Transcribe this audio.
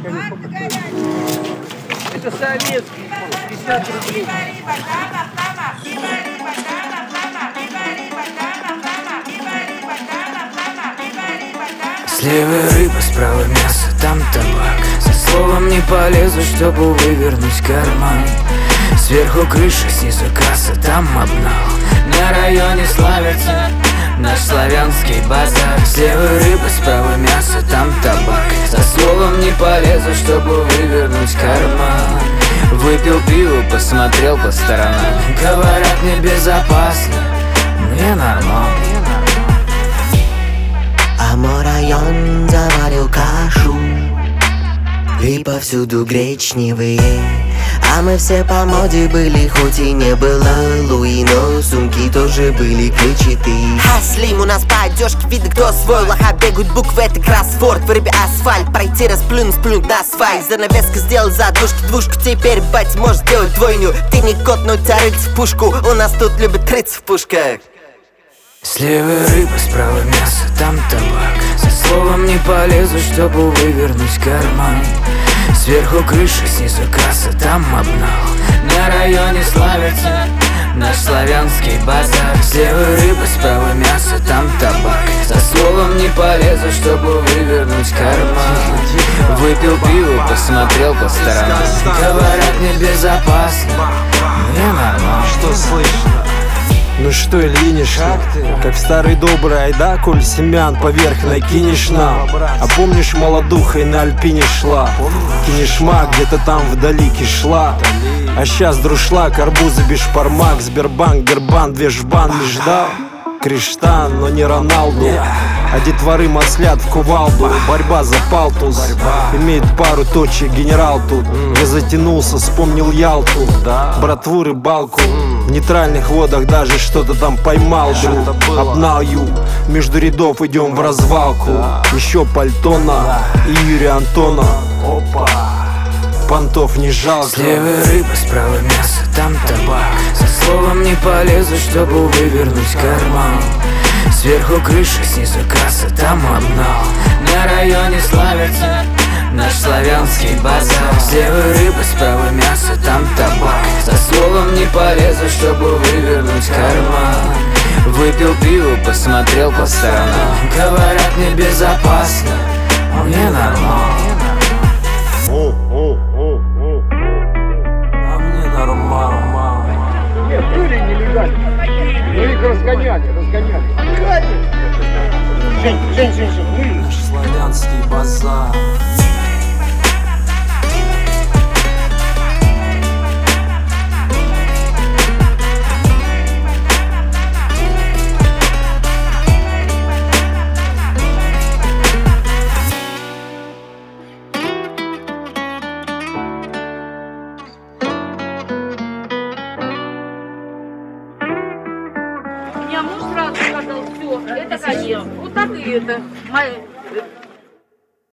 Это советский, 50 рублей. Слева рыба, справа мясо, там табак. За словом не полезу, чтобы вывернуть карман. Сверху крыша, снизу касса, там обнал. На районе славится наш славянский базар. Слева рыба, справа мясо, там табак. За словом не полезу, чтобы вывернуть карман. Выпил пиво, посмотрел по сторонам. Говорят, небезопасно, мне нормально. А мой район заварил кашу, и повсюду гречневые. А мы все по моде были, хоть и не было Луи, но сумки тоже были клетчатые. Хаслим, у нас по одежке видно, кто свой. Лоха бегают буквы, это кроссворд. В рыбе асфальт, пройти расплюнуть на асфальт. Занавеска сделал задушки, двушку. Теперь, бать, можешь сделать двойню. Ты не кот, но тебя рыться в пушку. У нас тут любят рыться в пушках. Слева рыба, справа мясо, там табак. За словом не полезу, чтобы вывернуть карман. Сверху крыша, снизу касса, там обнал. На районе славится наш славянский базар. Слева рыба, справа мясо, там табак. За словом не полезу, чтобы вывернуть карман. Выпил пиво, посмотрел по сторонам. Говорят, небезопасно, мне нормально. Что слышно? Ну что, Ильиниш, как в старый добрый айда, коль семян поверх накинешь нам. А помнишь, молодухой на Альпине шла? Кинешма где-то там вдали кишла. А щас друшлаг, арбузы бешпармак. Сбербанк, Гербан, две жбан междал. Криштан, но не Роналду. А детворы маслят в кувалду. Борьба за палтус. Имеет пару точек генерал тут. Я затянулся, вспомнил Ялту. Братву, рыбалку. В нейтральных водах даже что-то там поймал, друг. Обнаю, между рядов идем в развалку. Еще Пальтона и Юрия Антона. Опа, понтов не жалко. Слева рыба, справа мясо, там табак. За словом не полезу, чтобы вывернуть карман. Сверху крыша, снизу касса, там обнал. На районе славится наш славянский базар. Слева рыба, справа мясо, там табак. За словом не полезу, чтобы вывернуть карман. Выпил пиво, посмотрел по сторонам. Говорят, небезопасно, мне нормально. А мне нормально. Нет, были нелегально. Но их разгоняли. Жень, Наш славянский базар. У меня муж сразу сказал, все, это конец. Вот так и это.